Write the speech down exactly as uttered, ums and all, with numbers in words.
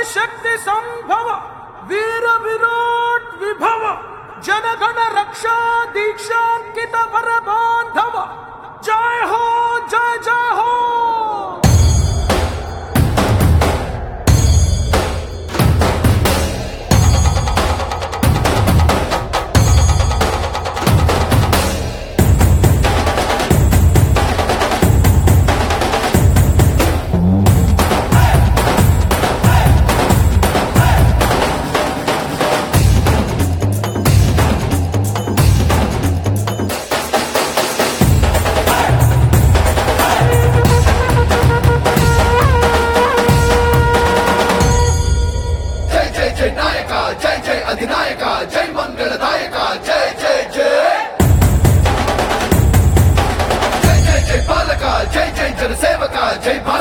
शक्ति संभव वीर विराट विभव जनगण रक्षा दीक्षांकित वर बांधव जय हो जय जय हो। जय जय अधिनायक जय मंगलदायक जय जय जय जय जय जय पालक जय जय जनसेवक जय